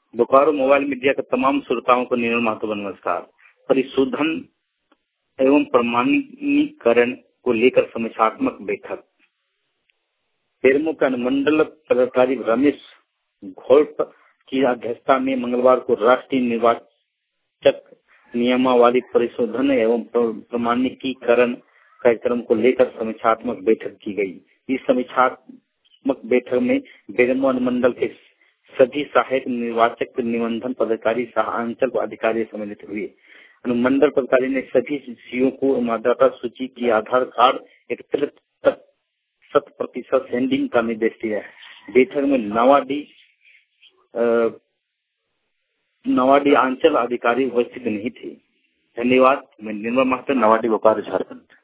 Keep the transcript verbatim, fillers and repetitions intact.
Bokaro mobile media के तमाम श्रोताओं को निर्मल महतो नमस्कार। परिशोधन एवं प्रमाणीकरण को लेकर समीक्षात्मक बैठक। बेरमो के अनुमंडल पदाधिकारी रमेश घोट की अध्यक्षता में मंगलवार को राष्ट्रीय निर्वाचक नियमावली परिशोधन एवं प्रमाणीकरण कार्यक्रम को लेकर समीक्षात्मक बैठक की गई। इस समीक्षात्मक बैठक में बेरमो अनुमंडल के सभी सहायक निर्वाचक निबंधन पदाधिकारी सह अंचल अधिकारी सम्मिलित हुए। अनुमंडल पदाधिकारी ने सभी सीओ को मतदाता सूची की आधार कार्ड एकत्रित तक शत प्रतिशत सेंडिंग का निर्देश दिया है। बैठक में नवाडी नवाडी अंचल अधिकारी उपस्थित नहीं थे। धन्यवाद। मैं निर्मल महतो, नवाडी, बोकारो, झारखंड।